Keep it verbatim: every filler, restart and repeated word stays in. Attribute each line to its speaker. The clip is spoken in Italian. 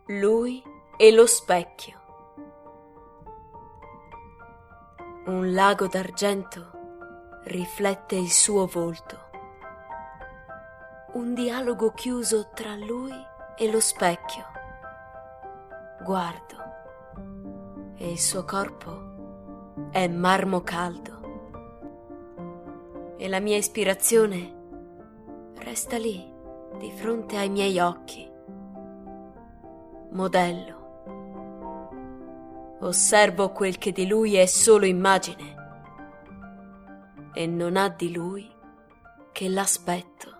Speaker 1: Lui e lo specchio. Un lago d'argento riflette il suo volto. Un dialogo chiuso tra lui e lo specchio. Guardo e il suo corpo è marmo caldo. E la mia ispirazione resta lì, di fronte ai miei occhi. Modello. Osservo quel che di lui è solo immagine e non ha di lui che l'aspetto.